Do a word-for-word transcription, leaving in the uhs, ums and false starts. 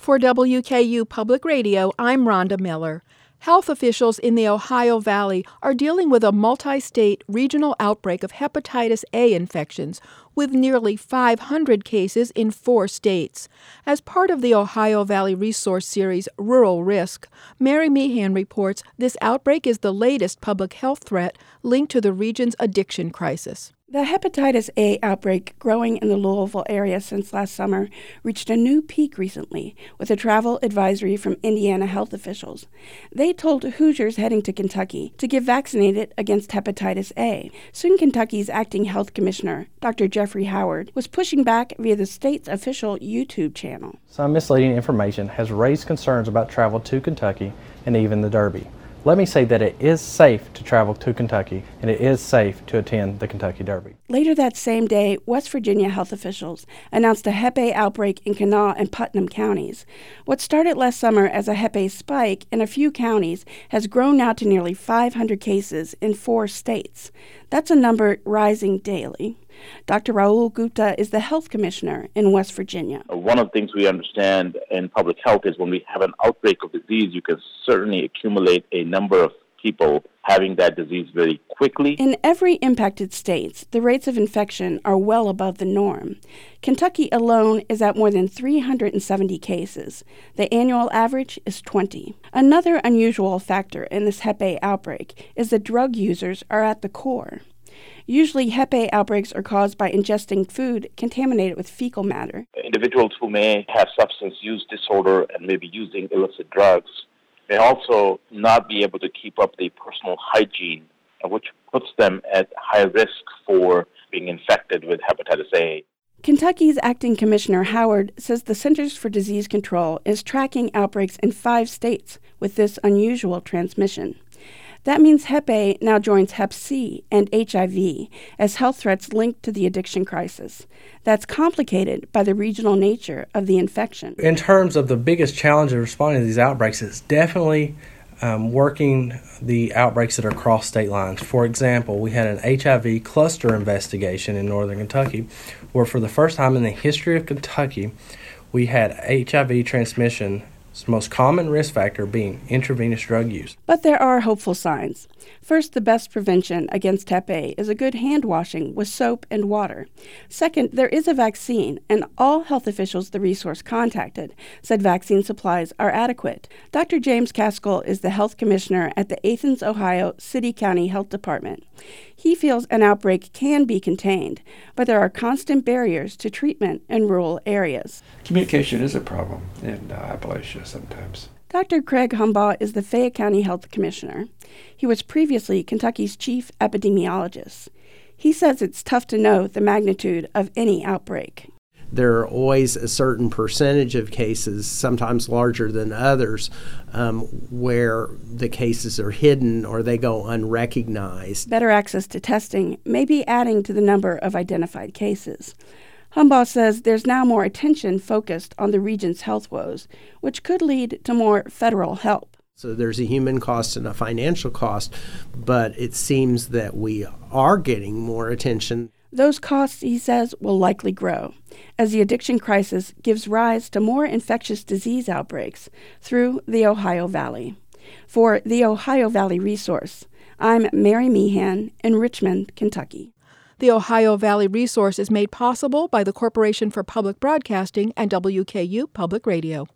For W K U Public Radio, I'm Rhonda Miller. Health officials in the Ohio Valley are dealing with a multi-state regional outbreak of hepatitis A infections, with nearly five hundred cases in four states. As part of the Ohio Valley Resource Series Rural Risk, Mary Meehan reports this outbreak is the latest public health threat linked to the region's addiction crisis. The hepatitis A outbreak, growing in the Louisville area since last summer, reached a new peak recently with a travel advisory from Indiana health officials. They told Hoosiers heading to Kentucky to get vaccinated against hepatitis A. Soon Kentucky's acting health commissioner, Doctor Jeffrey Howard, was pushing back via the state's official YouTube channel. Some misleading information has raised concerns about travel to Kentucky and even the Derby. Let me say that it is safe to travel to Kentucky, and it is safe to attend the Kentucky Derby. Later that same day, West Virginia health officials announced a Hep A outbreak in Kanawha and Putnam counties. What started last summer as a Hep A spike in a few counties has grown now to nearly five hundred cases in four states. That's a number rising daily. Doctor Rahul Gupta is the health commissioner in West Virginia. One of the things we understand in public health is when we have an outbreak of disease, you can certainly accumulate a number of people having that disease very quickly. In every impacted state, the rates of infection are well above the norm. Kentucky alone is at more than three hundred seventy cases. The annual average is twenty. Another unusual factor in this Hep A outbreak is that drug users are at the core. Usually, Hep A outbreaks are caused by ingesting food contaminated with fecal matter. Individuals who may have substance use disorder and may be using illicit drugs may also not be able to keep up the personal hygiene, which puts them at high risk for being infected with hepatitis A. Kentucky's acting commissioner Howard says the Centers for Disease Control is tracking outbreaks in five states with this unusual transmission. That means Hep A now joins Hep C and H I V as health threats linked to the addiction crisis. That's complicated by the regional nature of the infection. In terms of the biggest challenge of responding to these outbreaks, it's definitely um, working the outbreaks that are across state lines. For example, we had an H I V cluster investigation in northern Kentucky where for the first time in the history of Kentucky, we had H I V transmission. Its most common risk factor being intravenous drug use. But there are hopeful signs. First, the best prevention against Hep A is a good hand washing with soap and water. Second, there is a vaccine, and all health officials the resource contacted said vaccine supplies are adequate. Doctor James Caskell is the health commissioner at the Athens, Ohio City-County Health Department. He feels an outbreak can be contained, but there are constant barriers to treatment in rural areas. Communication is a problem in uh, Appalachia sometimes. Doctor Craig Humbaugh is the Fayette County Health Commissioner. He was previously Kentucky's chief epidemiologist. He says it's tough to know the magnitude of any outbreak. There are always a certain percentage of cases, sometimes larger than others, um, where the cases are hidden or they go unrecognized. Better access to testing may be adding to the number of identified cases. Humbaugh says there's now more attention focused on the region's health woes, which could lead to more federal help. So there's a human cost and a financial cost, but it seems that we are getting more attention. Those costs, he says, will likely grow as the addiction crisis gives rise to more infectious disease outbreaks through the Ohio Valley. For the Ohio Valley Resource, I'm Mary Meehan in Richmond, Kentucky. The Ohio Valley Resource is made possible by the Corporation for Public Broadcasting and W K U Public Radio.